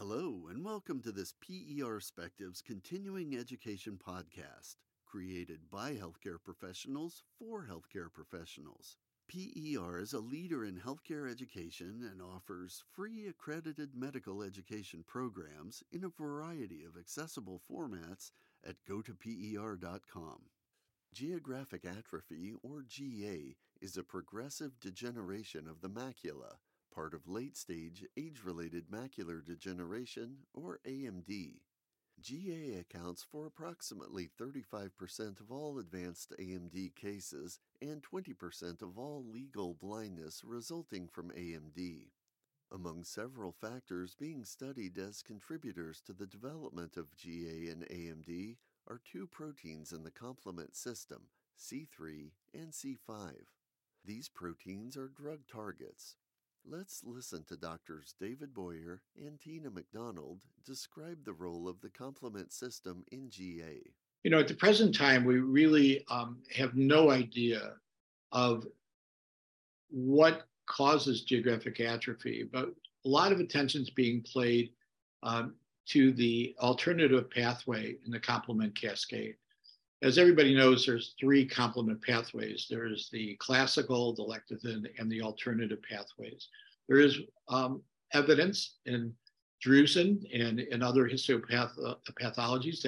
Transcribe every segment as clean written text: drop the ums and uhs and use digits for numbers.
Hello, and welcome to this PER Perspectives Continuing Education podcast, created by healthcare professionals for healthcare professionals. PER is a leader in healthcare education and offers free accredited medical education programs in a variety of accessible formats at gotoper.com. Geographic atrophy, or GA, is a progressive degeneration of the macula, part of late-stage age-related macular degeneration, or AMD. GA accounts for approximately 35% of all advanced AMD cases and 20% of all legal blindness resulting from AMD. Among several factors being studied as contributors to the development of GA and AMD are two proteins in the complement system, C3 and C5. These proteins are drug targets. Let's listen to Doctors David Boyer and Tina McDonald describe the role of the complement system in GA. At the present time, we really have no idea of what causes geographic atrophy, but a lot of attention is being played to the alternative pathway in the complement cascade. As everybody knows, there's three complement pathways. There's the classical, the lecithin, and the alternative pathways. There is evidence in drusen and in other histopathologies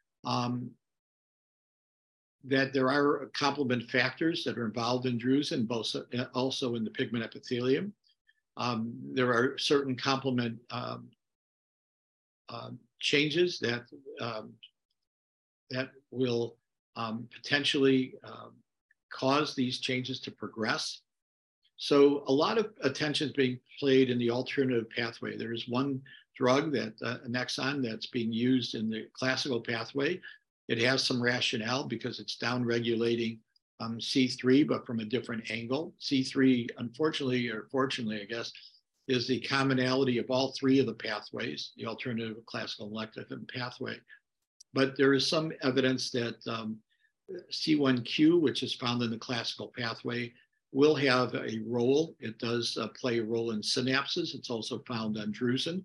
that there are complement factors that are involved in drusen, both also in the pigment epithelium. There are certain complement changes that will potentially cause these changes to progress. So a lot of attention is being played in the alternative pathway. There is one drug, Annexon, that's being used in the classical pathway. It has some rationale because it's downregulating C3, but from a different angle. C3, unfortunately, or fortunately, I guess, is the commonality of all three of the pathways, the alternative, classical, and lecithin pathway. But there is some evidence that C1q, which is found in the classical pathway, will have a role. It does play a role in synapses. It's also found on drusen.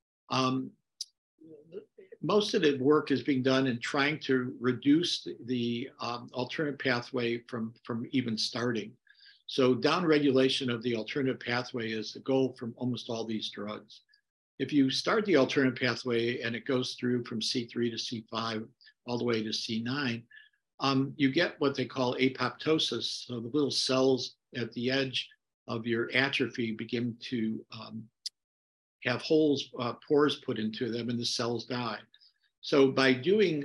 Most of the work is being done in trying to reduce the alternative pathway from even starting. So downregulation of the alternative pathway is the goal from almost all these drugs. If you start the alternative pathway and it goes through from C3 to C5 all the way to C9, you get what they call apoptosis. So the little cells at the edge of your atrophy begin to have holes, pores put into them, and the cells die. So by doing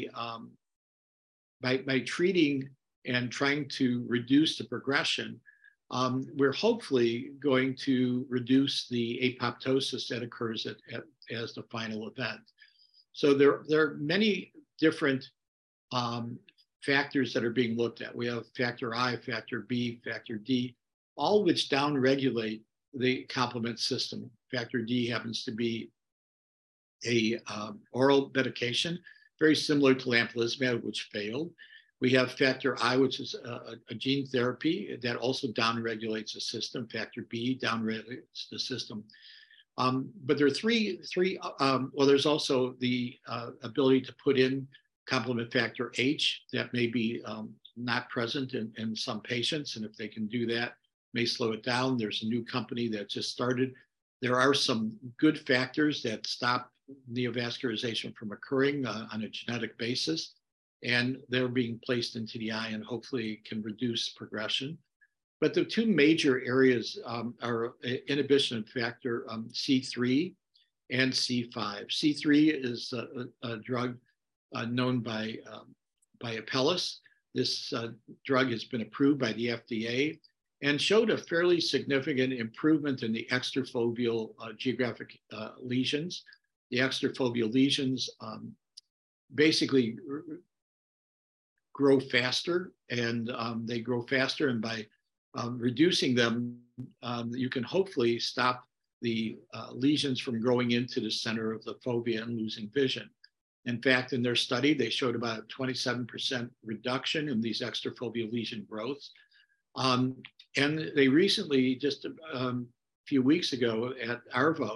by treating and trying to reduce the progression, we're hopefully going to reduce the apoptosis that occurs as the final event. So there are many different factors that are being looked at. We have factor I, factor B, factor D, all which downregulate the complement system. Factor D happens to be a oral medication, very similar to lampalizumab, which failed. We have factor I, which is a gene therapy that also downregulates the system. Factor B downregulates the system. But there are well, there's also the ability to put in complement factor H that may be not present in some patients. And if they can do that, may slow it down. There's a new company that just started. There are some good factors that stop neovascularization from occurring on a genetic basis, and they're being placed into the eye and hopefully can reduce progression. But the two major areas are inhibition of factor C3 and C5. C3 is a drug known by Apellis. This drug has been approved by the FDA and showed a fairly significant improvement in the extrafoveal geographic lesions. The extrafoveal lesions basically grow faster, and they grow faster, and by reducing them, you can hopefully stop the lesions from growing into the center of the fovea and losing vision. In fact, in their study, they showed about a 27% reduction in these extrafoveal lesion growths. And they recently, just a few weeks ago at ARVO,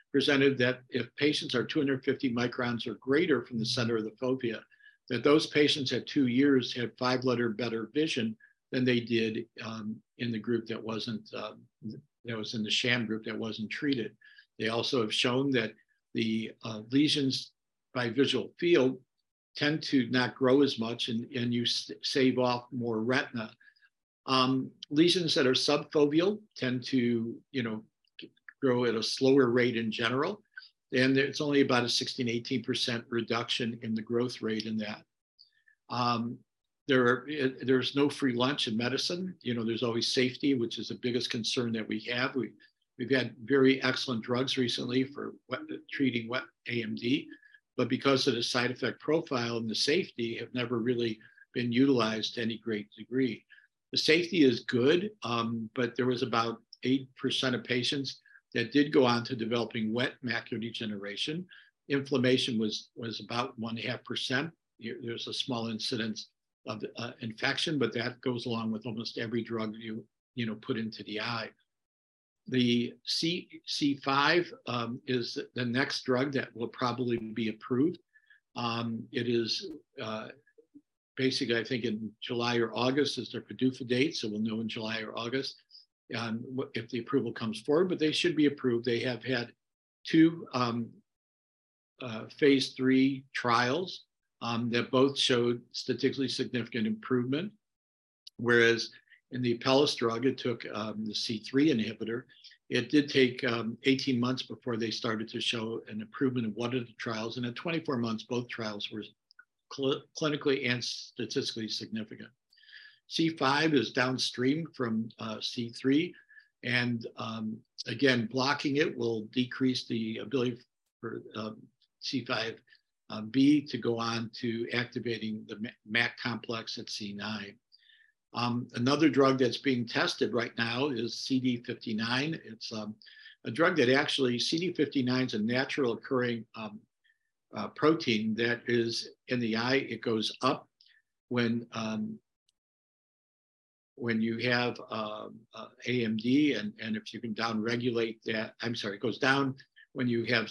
presented that if patients are 250 microns or greater from the center of the fovea, that those patients at 2 years had 5-letter better vision than they did in the group that wasn't, that was in the sham group that wasn't treated. They also have shown that the lesions by visual field tend to not grow as much, and you save off more retina. Lesions that are subfoveal tend to, grow at a slower rate in general, and it's only about a 16-18% reduction in the growth rate in that. There's no free lunch in medicine. There's always safety, which is the biggest concern that we have. We've had very excellent drugs recently for treating wet AMD, but because of the side effect profile and the safety have never really been utilized to any great degree. The safety is good, but there was about 8% of patients that did go on to developing wet macular degeneration. Inflammation was about 1.5%. There's a small incidence of infection, but that goes along with almost every drug you put into the eye. The C5 is the next drug that will probably be approved. It is basically, I think in July or August is their PDUFA date, so we'll know in July or August if the approval comes forward, but they should be approved. They have had 2 phase 3 trials that both showed statistically significant improvement, whereas in the Apellis drug, it took the C3 inhibitor. It did take 18 months before they started to show an improvement in one of the trials, and at 24 months, both trials were clinically and statistically significant. C5 is downstream from C3, and again, blocking it will decrease the ability for C5b to go on to activating the MAC complex at C9. Another drug that's being tested right now is CD59. It's a drug that actually, CD59 is a natural occurring protein that is in the eye. It goes up when you have AMD, and if you can downregulate that, it goes down when you have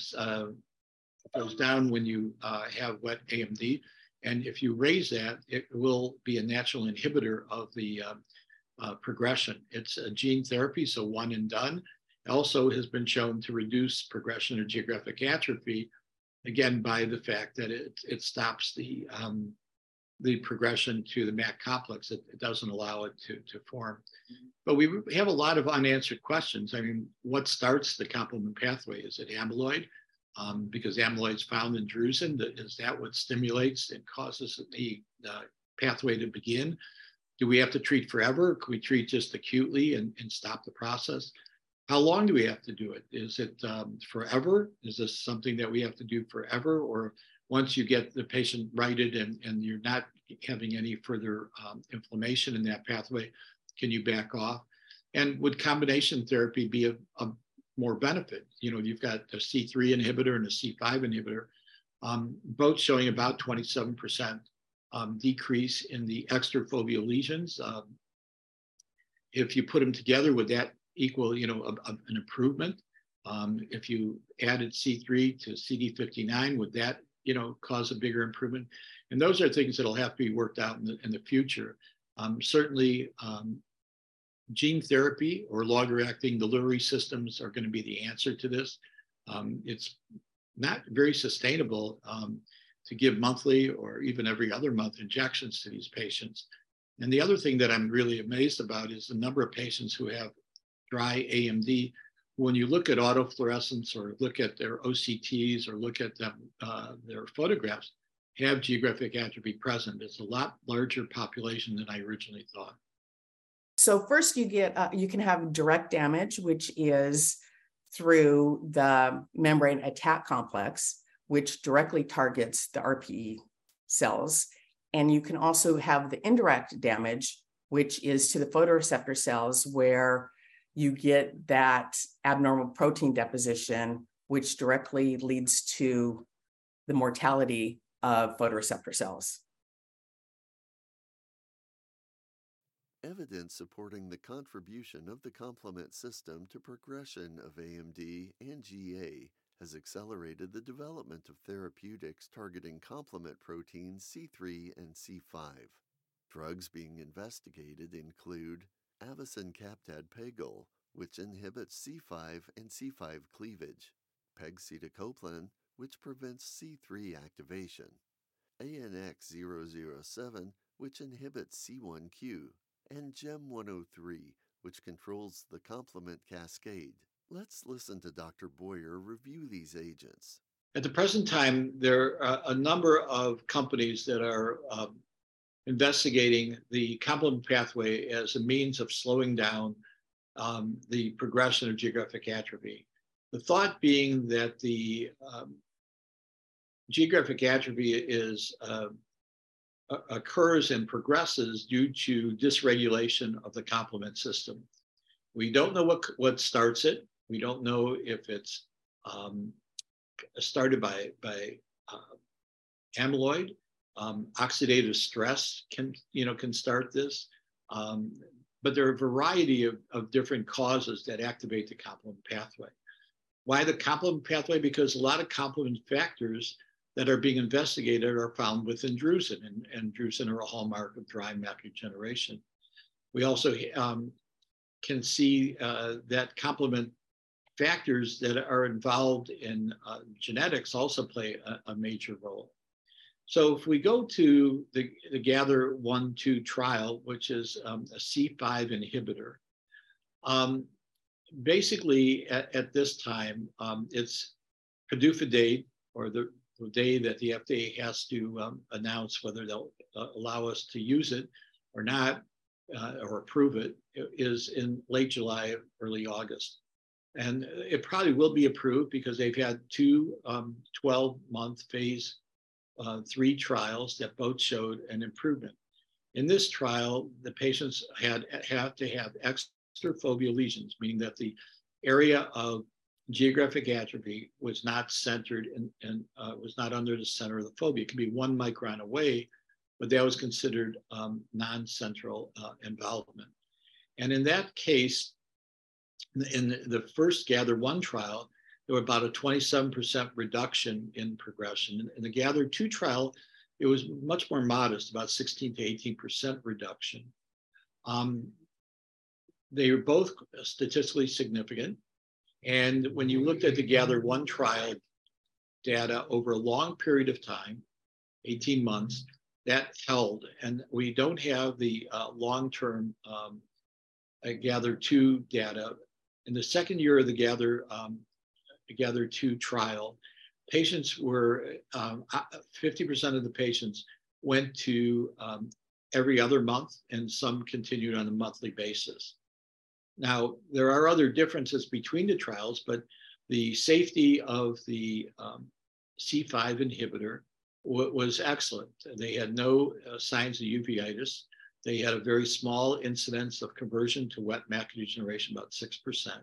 have wet AMD. And if you raise that, it will be a natural inhibitor of the progression. It's a gene therapy, so one and done. It also has been shown to reduce progression of geographic atrophy, again, by the fact that it stops the progression to the MAC complex. It doesn't allow it to form. But we have a lot of unanswered questions. I mean, what starts the complement pathway? Is it amyloid? Because amyloid is found in drusen. Is that what stimulates and causes the pathway to begin? Do we have to treat forever? Can we treat just acutely and stop the process? How long do we have to do it? Is it forever? Is this something that we have to do forever? Or once you get the patient righted and you're not having any further inflammation in that pathway, can you back off? And would combination therapy be a more benefit? You've got a C3 inhibitor and a C5 inhibitor, both showing about 27% decrease in the extrafoveal lesions. If you put them together, would that equal, an improvement? If you added C3 to CD59, would that, cause a bigger improvement? And those are things that'll have to be worked out in the future. Certainly, gene therapy or longer-acting delivery systems are going to be the answer to this. It's not very sustainable to give monthly or even every other month injections to these patients. And the other thing that I'm really amazed about is the number of patients who have dry AMD. When you look at autofluorescence or look at their OCTs or look at their photographs, have geographic atrophy present. It's a lot larger population than I originally thought. So first you can have direct damage, which is through the membrane attack complex, which directly targets the RPE cells. And you can also have the indirect damage, which is to the photoreceptor cells, where you get that abnormal protein deposition, which directly leads to the mortality of photoreceptor cells. Evidence supporting the contribution of the complement system to progression of AMD and GA has accelerated the development of therapeutics targeting complement proteins C3 and C5. Drugs being investigated include avacincaptad pegol, which inhibits C5 and C5 cleavage, pegcetacoplan, which prevents C3 activation, ANX007, which inhibits C1q, and GEM103, which controls the complement cascade. Let's listen to Dr. Boyer review these agents. At the present time, there are a number of companies that are investigating the complement pathway as a means of slowing down the progression of geographic atrophy. The thought being that the geographic atrophy occurs and progresses due to dysregulation of the complement system. We don't know what starts it. We don't know if it's started by amyloid. Oxidative stress can start this. But there are a variety of different causes that activate the complement pathway. Why the complement pathway? Because a lot of complement factors that are being investigated are found within drusen, and drusen are a hallmark of dry macular degeneration. We also can see that complement factors that are involved in genetics also play a major role. So if we go to the GATHER1-2 trial, which is a C5 inhibitor, basically at this time, it's PDUFA date, or the day that the FDA has to announce whether they'll allow us to use it or not, or approve it, is in late July, early August. And it probably will be approved because they've had two 12-month phase 3 trials that both showed an improvement. In this trial, the patients have to have extrafoveal lesions, meaning that the area of geographic atrophy was not centered and was not under the center of the fovea. It could be 1 micron away, but that was considered non-central involvement. And in that case, in the first GATHER1 trial, there were about a 27% reduction in progression. In the GATHER2 trial, it was much more modest, about 16 to 18% reduction. They were both statistically significant. And when you looked at the GATHER1 trial data over a long period of time, 18 months, that held. And we don't have the long-term GATHER2 data. In the second year of the GATHER2 trial, patients were, 50% of the patients went to every other month, and some continued on a monthly basis. Now, there are other differences between the trials, but the safety of the C5 inhibitor was excellent. They had no signs of uveitis. They had a very small incidence of conversion to wet macular degeneration, about 6%.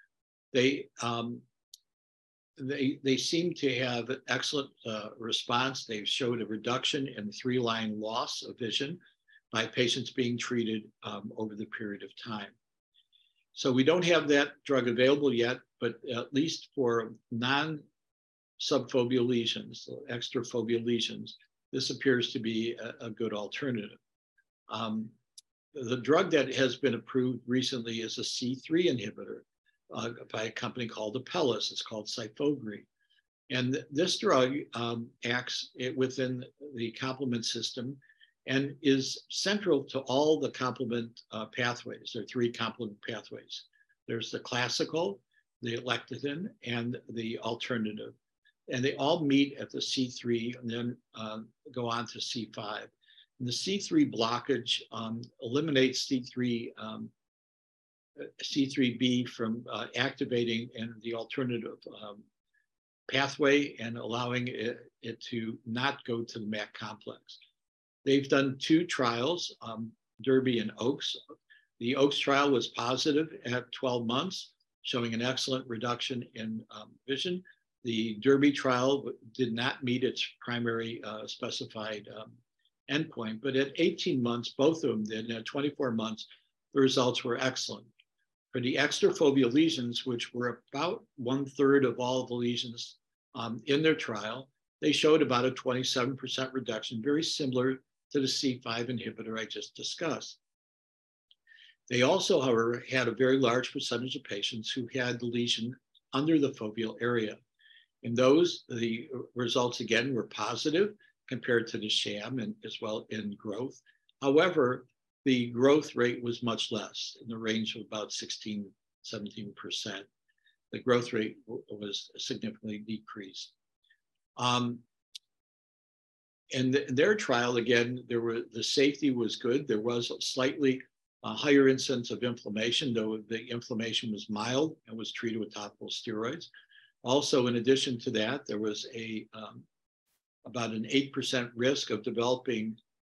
They seem to have an excellent response. They showed a reduction in 3-line loss of vision by patients being treated over the period of time. So we don't have that drug available yet, but at least for non-subfoveal lesions, so extrafoveal lesions, this appears to be a good alternative. The drug that has been approved recently is a C3 inhibitor by a company called Apellis. It's called Syfovre. And this drug acts within the complement system and is central to all the complement pathways. There are 3 complement pathways. There's the classical, the lecithin, and the alternative. And they all meet at the C3 and then go on to C5. And the C3 blockage eliminates C3b from activating in the alternative pathway and allowing it to not go to the MAC complex. They've done 2 trials, Derby and Oaks. The Oaks trial was positive at 12 months, showing an excellent reduction in vision. The Derby trial did not meet its primary specified endpoint, but at 18 months, both of them did, and at 24 months, the results were excellent. For the extrafoveal lesions, which were about 1/3 of all the lesions in their trial, they showed about a 27% reduction, very similar to the C5 inhibitor I just discussed. They also, however, had a very large percentage of patients who had the lesion under the foveal area. In those, the results again were positive compared to the sham and as well in growth. However, the growth rate was much less, in the range of about 16, 17%. The growth rate was significantly decreased. In their trial, again, the safety was good. There was a slightly higher incidence of inflammation, though the inflammation was mild and was treated with topical steroids. Also, in addition to that, there was about an 8% risk of developing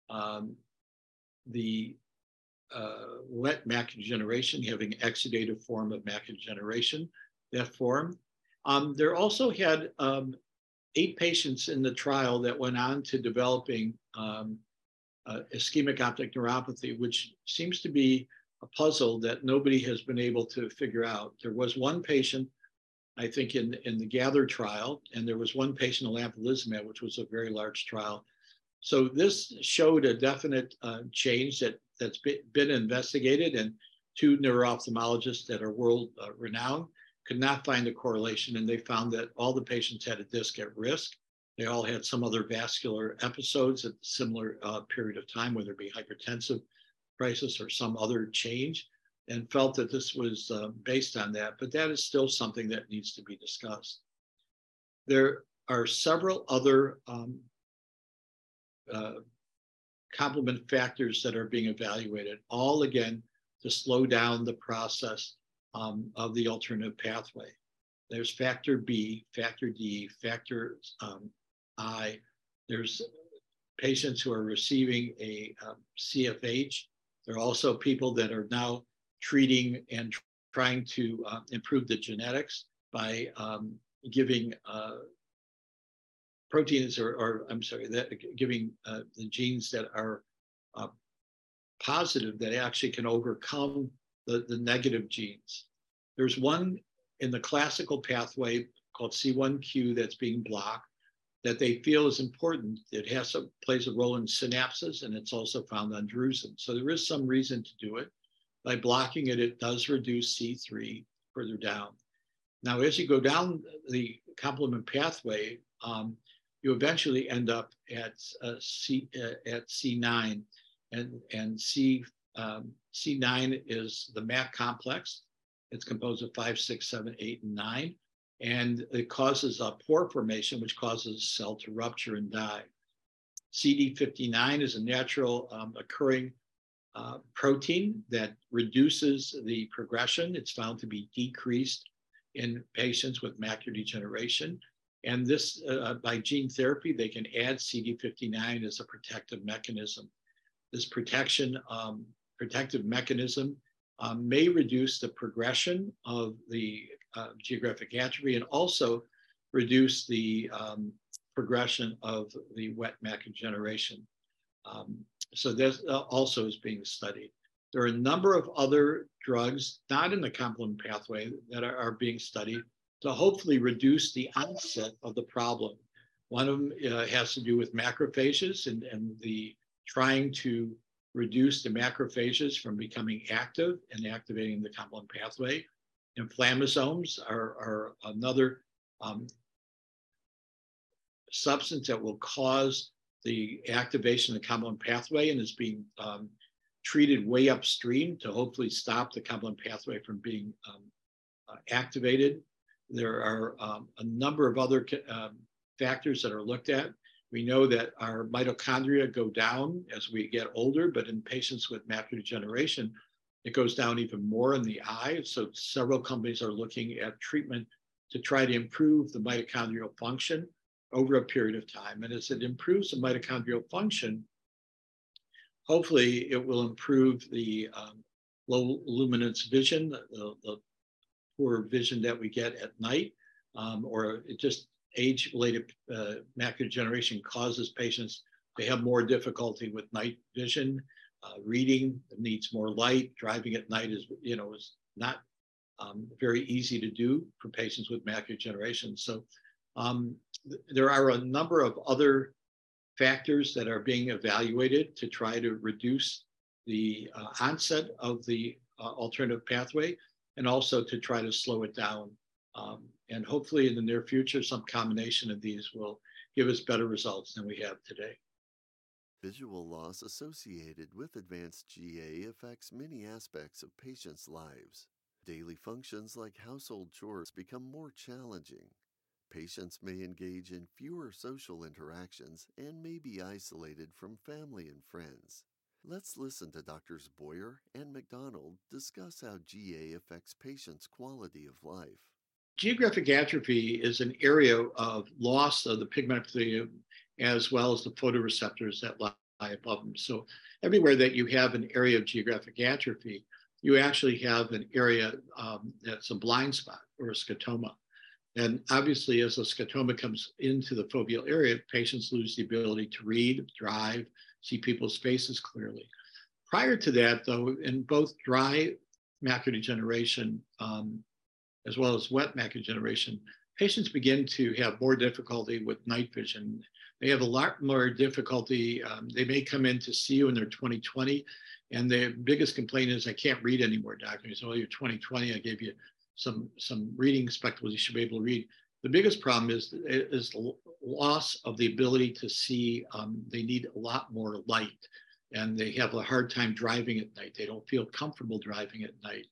the wet macular degeneration, having exudative form of macular degeneration, that form. There also had 8 patients in the trial that went on to developing ischemic optic neuropathy, which seems to be a puzzle that nobody has been able to figure out. There was one patient, I think, in the GATHER trial, and there was one patient in lampalizumab, which was a very large trial. So this showed a definite change that's been investigated, and 2 neuro-ophthalmologists that are world renowned could not find a correlation, and they found that all the patients had a disc at risk. They all had some other vascular episodes at a similar period of time, whether it be hypertensive crisis or some other change, and felt that this was based on that. But that is still something that needs to be discussed. There are several other complement factors that are being evaluated, all again to slow down the process of the alternative pathway. There's factor B, factor D, factor I. There's patients who are receiving a CFH. There are also people that are now treating and trying to improve the genetics by giving proteins giving the genes that are positive that actually can overcome the negative genes. There's one in the classical pathway called C1q that's being blocked that they feel is important. It plays a role in synapses, and it's also found on drusen. So there is some reason to do it. By blocking it, it does reduce C3 further down. Now, as you go down the complement pathway, you eventually end up at C9, and C9 is the MAC complex. It's composed of 5, 6, 7, 8, and 9, and it causes a pore formation, which causes a cell to rupture and die. CD59 is a natural occurring protein that reduces the progression. It's found to be decreased in patients with macular degeneration. And this, by gene therapy, they can add CD59 as a protective mechanism. This protective mechanism may reduce the progression of the geographic atrophy and also reduce the progression of the wet macular degeneration. So this also is being studied. There are a number of other drugs, not in the complement pathway, that are being studied to hopefully reduce the onset of the problem. One of them has to do with macrophages and the trying to reduce the macrophages from becoming active and activating the complement pathway. Inflammasomes are another substance that will cause the activation of the complement pathway and is being treated way upstream to hopefully stop the complement pathway from being activated. There are a number of other factors that are looked at. We know that our mitochondria go down as we get older, but in patients with macular degeneration, it goes down even more in the eye. So several companies are looking at treatment to try to improve the mitochondrial function over a period of time. And as it improves the mitochondrial function, hopefully it will improve the low luminance vision, the poor vision that we get at night, or it just age-related macular degeneration causes patients to have more difficulty with night vision. Reading needs more light. Driving at night is not very easy to do for patients with macular degeneration. So there are a number of other factors that are being evaluated to try to reduce the onset of the alternative pathway, and also to try to slow it down. And hopefully in the near future, some combination of these will give us better results than we have today. Visual loss associated with advanced GA affects many aspects of patients' lives. Daily functions like household chores become more challenging. Patients may engage in fewer social interactions and may be isolated from family and friends. Let's listen to Drs. Boyer and McDonald discuss how GA affects patients' quality of life. Geographic atrophy is an area of loss of the pigment epithelium as well as the photoreceptors that lie above them. So everywhere that you have an area of geographic atrophy, you actually have an area that's a blind spot or a scotoma. And obviously, as a scotoma comes into the foveal area, patients lose the ability to read, drive, see people's faces clearly. Prior to that, though, in both dry macular degeneration as well as wet macular degeneration, patients begin to have more difficulty with night vision. They have a lot more difficulty. They may come in to see you in their 20/20, and their biggest complaint is, I can't read anymore, doctor. He said, oh, you're 20/20. I gave you some reading spectacles. You should be able to read. The biggest problem is the loss of the ability to see. They need a lot more light, and they have a hard time driving at night. They don't feel comfortable driving at night.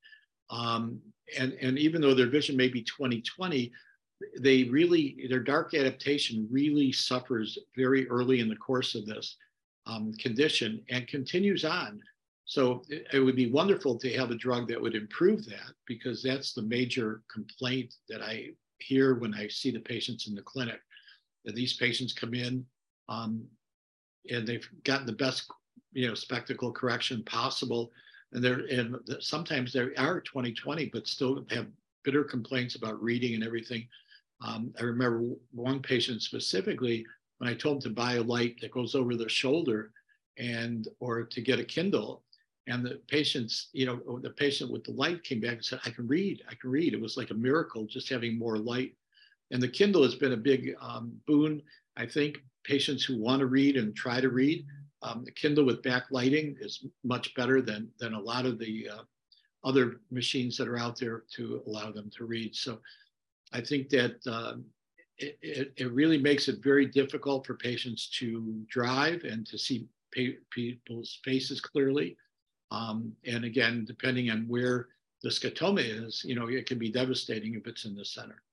And even though their vision may be 20/20, their dark adaptation really suffers very early in the course of this condition and continues on. So it would be wonderful to have a drug that would improve that, because that's the major complaint that I hear when I see the patients in the clinic. That these patients come in and they've gotten the best, spectacle correction possible, and sometimes they are 20/20, but still have bitter complaints about reading and everything. I remember one patient specifically, when I told him to buy a light that goes over their shoulder or to get a Kindle, and the the patient with the light came back and said, I can read. It was like a miracle just having more light. And the Kindle has been a big boon. I think patients who want to read and try to read, the Kindle with backlighting is much better than a lot of the other machines that are out there to allow them to read. So I think that it really makes it very difficult for patients to drive and to see people's faces clearly. And again, depending on where the scotoma is, it can be devastating if it's in the center.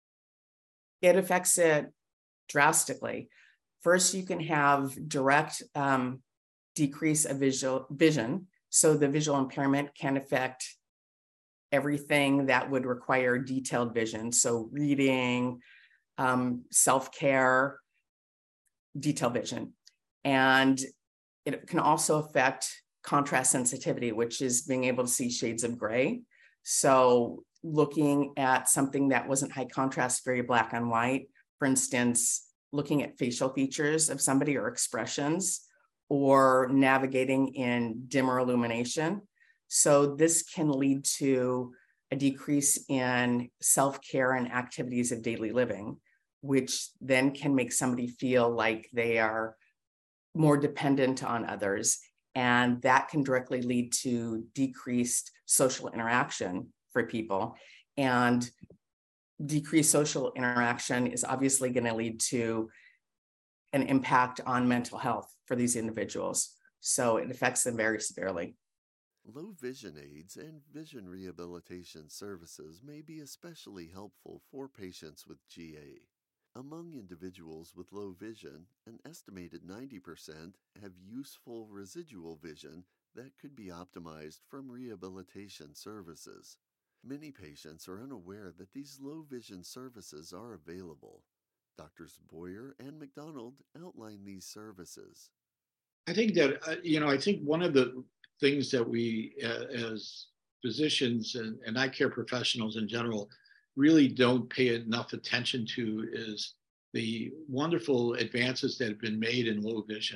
It affects it drastically. First, you can have direct decrease of vision. So the visual impairment can affect everything that would require detailed vision. So reading, self-care, detailed vision. And it can also affect contrast sensitivity, which is being able to see shades of gray. So looking at something that wasn't high contrast, very black and white, for instance, looking at facial features of somebody or expressions, or navigating in dimmer illumination. So this can lead to a decrease in self-care and activities of daily living, which then can make somebody feel like they are more dependent on others. And that can directly lead to decreased social interaction for people. And decreased social interaction is obviously going to lead to an impact on mental health for these individuals. So it affects them very severely. Low vision aids and vision rehabilitation services may be especially helpful for patients with GA. Among individuals with low vision, an estimated 90% have useful residual vision that could be optimized from rehabilitation services. Many patients are unaware that these low vision services are available. Drs. Boyer and McDonald outline these services. I think that, I think one of the things that we as physicians and eye care professionals in general really don't pay enough attention to is the wonderful advances that have been made in low vision.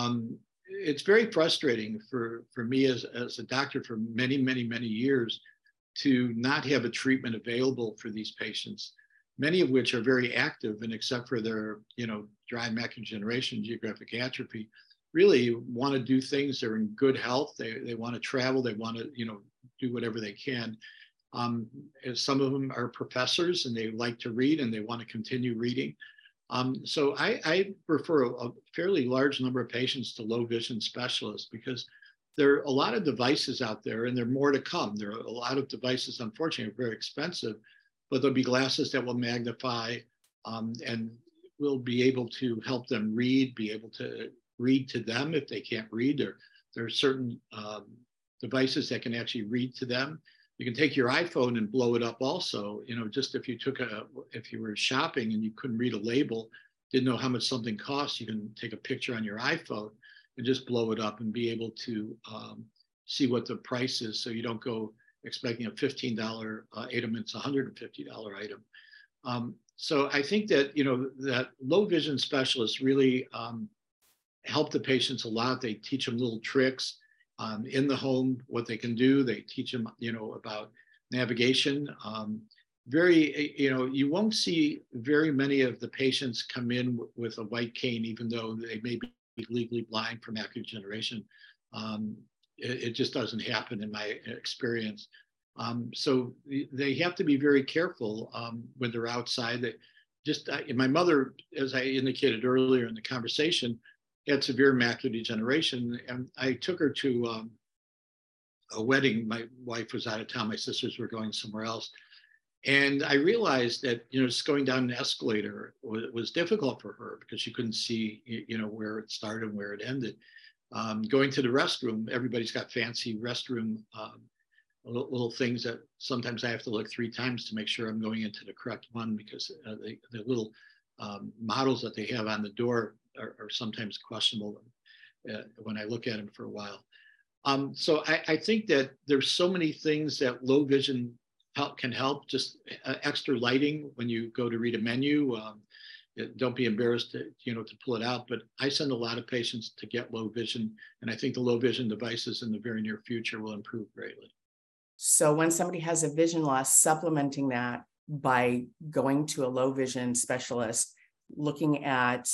It's very frustrating for me as a doctor for many, many, many years to not have a treatment available for these patients, many of which are very active, and except for their, dry macular degeneration, geographic atrophy, really want to do things. They're in good health. They want to travel. They want to, do whatever they can. Some of them are professors and they like to read and they want to continue reading. So I refer a fairly large number of patients to low vision specialists because there are a lot of devices out there and there are more to come. There are a lot of devices, unfortunately, are very expensive, but there'll be glasses that will magnify and will be able to help them read, be able to read to them if they can't read. There are certain devices that can actually read to them. You can take your iPhone and blow it up also. Just if you were shopping and you couldn't read a label, didn't know how much something costs, you can take a picture on your iPhone and just blow it up and be able to see what the price is. So you don't go expecting a $15 item, it's a $150 item. So I think that, that low vision specialists really help the patients a lot. They teach them little tricks in the home, what they can do. They teach them, about navigation. You won't see very many of the patients come in with a white cane, even though they may be legally blind for macular degeneration. It just doesn't happen in my experience. So they have to be very careful when they're outside. My mother, as I indicated earlier in the conversation, had severe macular degeneration, and I took her to a wedding. My wife was out of town. My sisters were going somewhere else. And I realized that, just going down an escalator was difficult for her because she couldn't see, where it started and where it ended. Going to the restroom, everybody's got fancy restroom little things that sometimes I have to look 3 times to make sure I'm going into the correct one because the little models that they have on the door are sometimes questionable when I look at them for a while. So I think that there's so many things that low vision can help. Just extra lighting when you go to read a menu. Don't be embarrassed to pull it out. But I send a lot of patients to get low vision, and I think the low vision devices in the very near future will improve greatly. So when somebody has a vision loss, supplementing that by going to a low vision specialist, looking at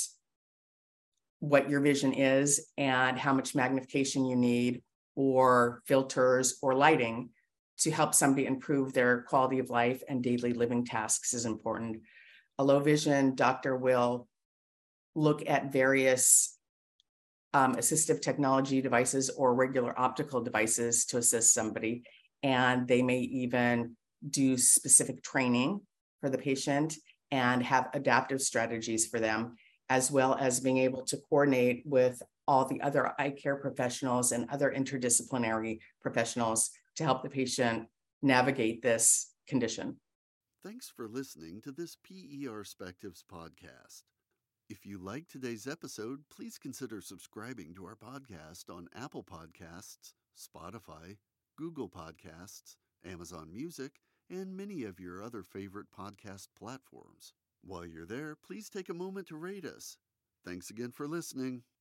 what your vision is and how much magnification you need, or filters or lighting to help somebody improve their quality of life and daily living tasks is important. A low vision doctor will look at various assistive technology devices or regular optical devices to assist somebody. And they may even do specific training for the patient and have adaptive strategies for them, as well as being able to coordinate with all the other eye care professionals and other interdisciplinary professionals to help the patient navigate this condition. Thanks for listening to this PERspectives podcast. If you liked today's episode, please consider subscribing to our podcast on Apple Podcasts, Spotify, Google Podcasts, Amazon Music, and many of your other favorite podcast platforms. While you're there, please take a moment to rate us. Thanks again for listening.